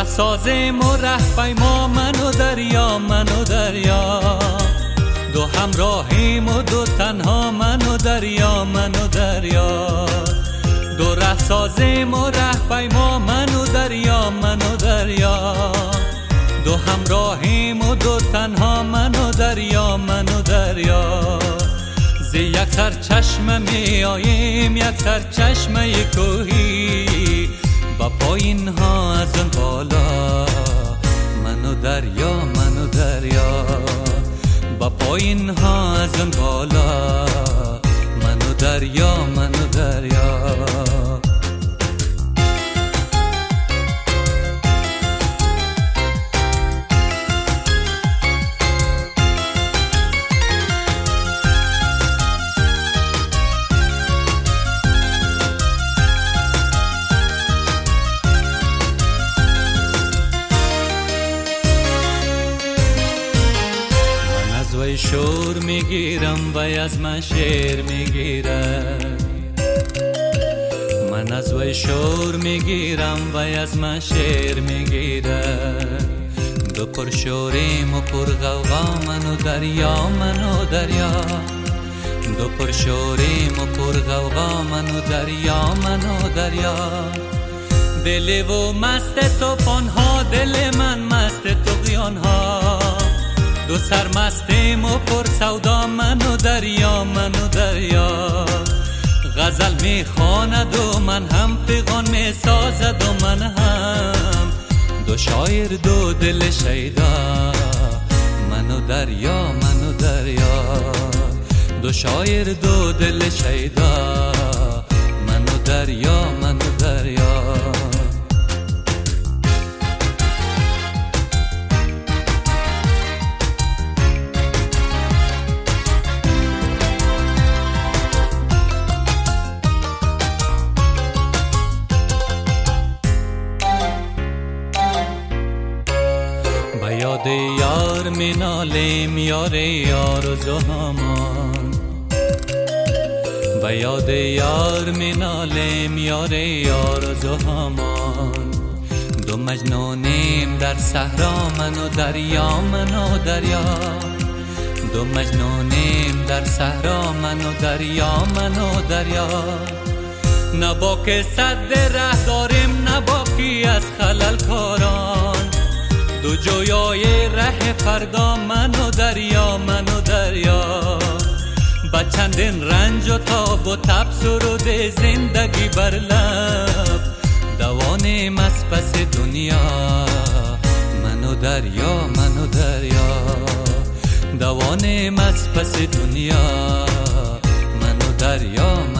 سازیم و ره پیما من و دریا، من و دریا. دو همراهیم و دو تنها من و دریا، من و دریا. دو ره سازیم و ره پیما من و دریا، من و دریا. دو همراهیم و دو تنها من و دریا، من و دریا. ز یک سر چشمه می آییم یک سر چشمه کوهی، با پایین ها از اون بالا من و دریا، من و دریا. با پایین ها از اون بالا من و دریا، من و دریا. شور میگیرم و از من شعر میگیرد، من از وی شور میگیرم و از من شعر میگیرد. دو پر شوریم و پر غوغا من و دریا، من و دریا. دو پر شوریم و پر غوغا من و دریا، من و دریا. دل و مست طوفان ها، دل من مست طغیان ها. دو سر مستیم و پر سودا من و دریا، من و دریا. غزل می خواند و من هم پیغان می سازد و من هم. دو شاعر دو دل شیدا من و دریا، من و دریا. دو شاعر دو دل شیدا من و دریا، من و دریا. یاد یار می نالیم یار یار و زهمان. به یاد یار می نالیم یار یار و زهمان. دو مجنونیم در صحرا من و دریا، من و دریا. دو مجنونیم در صحرا من و دریا، من و دریا. نه باکی صد ره داریم نه باکی از خلل کاران. دو جویای ره فردا من و دریا، من و دریا. با چندین رنج و تاب و تب سرود زندگی بر لب. دوانیم از پس دنیا من و دریا، من و دریا. دوانیم از پس دنیا من و دریا.